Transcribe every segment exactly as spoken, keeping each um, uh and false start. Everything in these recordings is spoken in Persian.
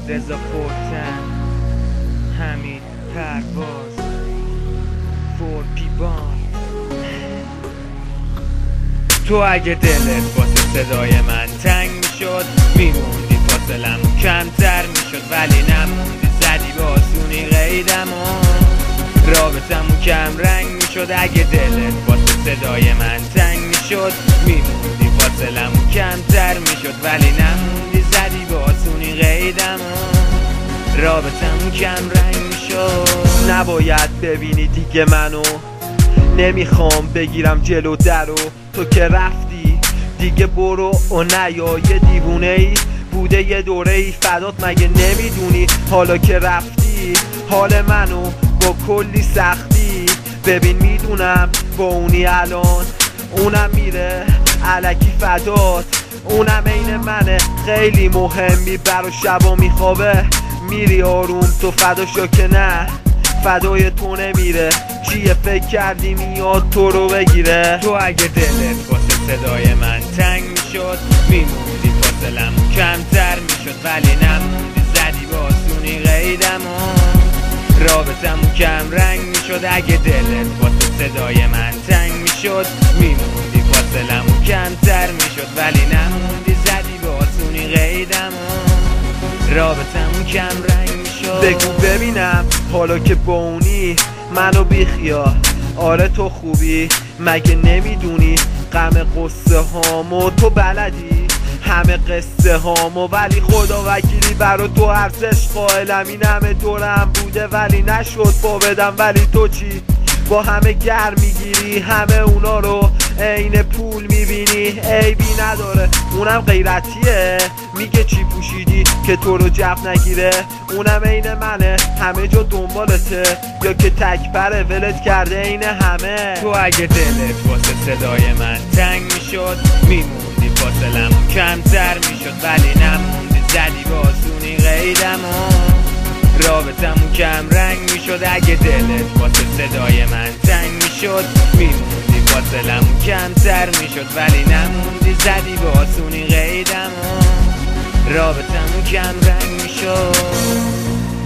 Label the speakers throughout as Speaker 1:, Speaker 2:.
Speaker 1: رضا فورتن، حمید پرواز، فور پیبان. تو اگه دلت واسه صدای من تنگ میشد میموندی، فاصلم کمتر میشد ولی نموندی، زدی به آسونی قیدم و رابطمون کم رنگ میشد. اگه دلت واسه صدای من تنگ میشد میموندی، فاصلمون کمتر میشد ولی نموندی، زدی به آسونی قیدم و رابطمون کم رنگ میشد.
Speaker 2: نباید ببینی دیگه منو، نمیخوام بگیرم جلو درو، تو که رفتی دیگه برو و نیا. یه دیوونه ای بوده یه دوره ای فدات، مگه نمیدونی حالا که رفتی حال منو با کلی سختی. ببین میدونم با اونی الان اونم میره الکی فدات، اونم عین منه خیلی مهمی، برا شبا میخوابه میری آروم، تو فداشو که نه فدای تو نمیره. چیه فکر کردی میاد تو رو بگیره؟
Speaker 1: تو اگه دلت واسه صدای من تنگ میشد میموندی، فاصلم کمتر میشد ولی نموندی، زدی به آسونی قیدم و رابطمون کم رنگ میشد. اگه دلت واسه صدای من تنگ میشد میموندی، فاصلمون کمتر میشد ولی نموندی، زدی به آسونی قیدم و رابطمون کم رنگ میشد.
Speaker 2: بگو ببینم حالا که با اونی منو بیخیال، آره تو خوبی مگه نمیدونی غم قصه هامو تو بلدی همه قصه هامو، ولی خدا وکیلی برا تو ارزش قائلم. این همه دورم بوده ولی نشد با بدم، ولی تو چی با همه گر میگیری، همه اونا رو عین پول میبینی، عیبی نداره اونم غیرتیه، میگه چی پوشیدی که تو رو جف نگیره، اونم عین منه همه جا دنبالته، یا که تکبره ولت کرده عین همه.
Speaker 1: تو اگه دلت واسه صدای من تنگ میشد میموندی، فاصلمون کمتر میشد ولی نموندی، زدی به آسونی قیدم و رابطمون کم رنگ میشد. اگه دلت واسه صدای من تنگ میشد میموندی، فاصلمون کمتر میشد ولی نموندی، زدی به آسونی قیدم و رابطمون کم رنگ میشد.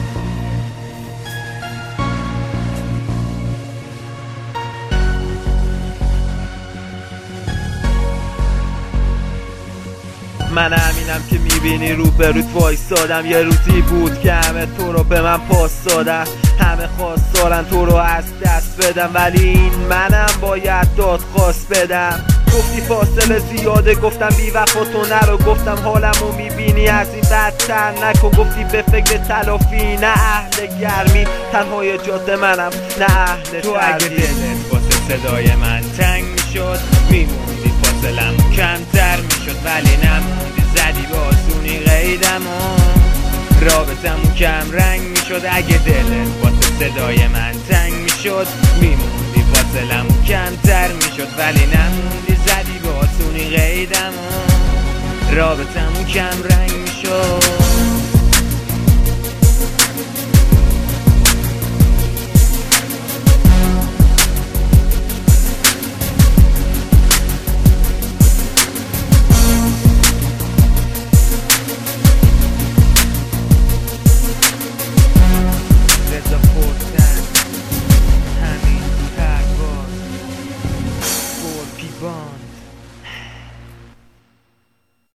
Speaker 2: من همینم که میبینی رو به روت وایستادم، یه روزی بود که همه تو رو به من پاس دادن، همه خواستارن تو رو از دست بدم ولی این منم باید دادخواست بدم. گفتی فاصله زیاده گفتم بی وفا تو نرو، گفتم حالمو میبینی از این بدتر نکن، گفتی به فکر تلافی نه اهل گرمی، تنهای جاده منم نه اهل
Speaker 1: تو اگه دلت واسه صدای من تنگ میشد میموندی، فاصلم کمتر میشد ولی نموندی، زدی به آسونی قیدم و رابطمون کم رنگ میشد. اگه دلت واسه صدای من تنگ میشد میموندی، فاصلم کمتر میشد ولی نموندی، زدی به آسونی قیدم و رابطمون کم رنگ میشد.